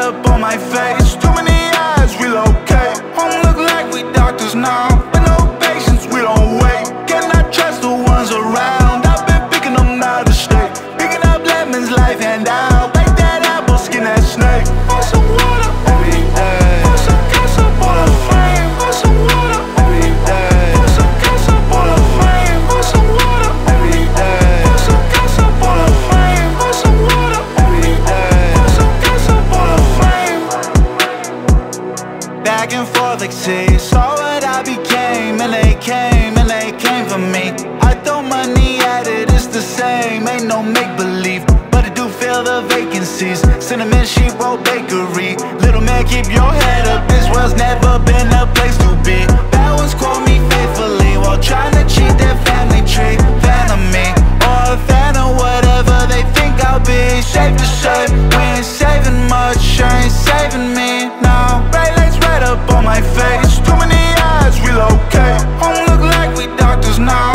up on my face. Too many eyes, relocate. Home look like we doctors now. With no patience, we don't wait. Cannot trust the ones around. I've been picking them out of state. Picking up lemons, life hand out. Bake that apple, skin that snake. Want some water every day. Want some ketchup on a flame. Want some water every day. Want some ketchup on a flame. Want some water every day. Want some ketchup on a flame. Want some water every day. Want some ketchup on a flame. Back and forth like sea. Saw what I became, and they came for me. I throw money at it, it's the same. Ain't no make-believe, but I do fill the vacancies. Cinnamon sheep roll bakery. Little man, keep your head up. This world's never been a place to be. Bad ones quote me faithfully while trying to cheat their family tree. Fan of me, or a fan of whatever they think I'll be. Safe to say, we ain't saving much, sure ain't saving me now. Bright lights right up on my face. Too many eyes, relocate. Home look like we doctors now.